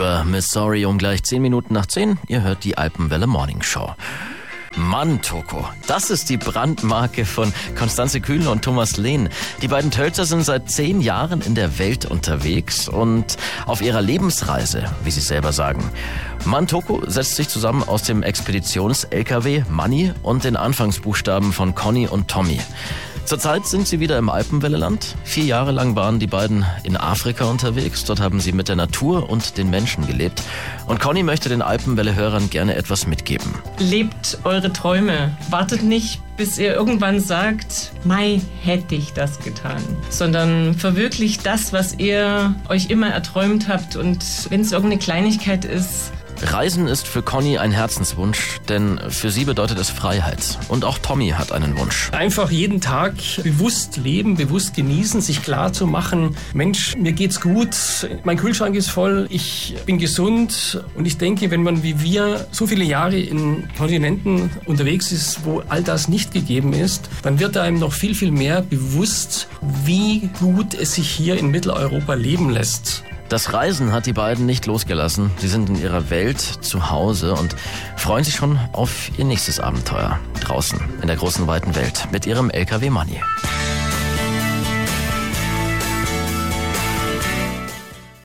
Uhr, Missouri um gleich 10 Minuten nach 10. Ihr hört die Alpenwelle Morning Show. Mann, Toko, das ist die Brandmarke von Konstanze Kühn und Thomas Lehn. Die beiden Tölzer sind seit 10 Jahren in der Welt unterwegs und auf ihrer Lebensreise, wie sie selber sagen. Mann Toko setzt sich zusammen aus dem Expeditions-LKW Manni und den Anfangsbuchstaben von Conny und Tommy. Zurzeit sind sie wieder im Alpenwelleland. 4 Jahre lang waren die beiden in Afrika unterwegs. Dort haben sie mit der Natur und den Menschen gelebt. Und Conny möchte den Alpenwelle-Hörern gerne etwas mitgeben. Lebt eure Träume. Wartet nicht, bis ihr irgendwann sagt, Mai, hätte ich das getan. Sondern verwirklicht das, was ihr euch immer erträumt habt. Und wenn es irgendeine Kleinigkeit ist, Reisen ist für Conny ein Herzenswunsch, denn für sie bedeutet es Freiheit. Und auch Tommy hat einen Wunsch. Einfach jeden Tag bewusst leben, bewusst genießen, sich klar zu machen, Mensch, mir geht's gut, mein Kühlschrank ist voll, ich bin gesund. Und ich denke, wenn man wie wir so viele Jahre in Kontinenten unterwegs ist, wo all das nicht gegeben ist, dann wird einem noch viel, viel mehr bewusst, wie gut es sich hier in Mitteleuropa leben lässt. Das Reisen hat die beiden nicht losgelassen. Sie sind in ihrer Welt zu Hause und freuen sich schon auf ihr nächstes Abenteuer draußen in der großen weiten Welt mit ihrem LKW Manni.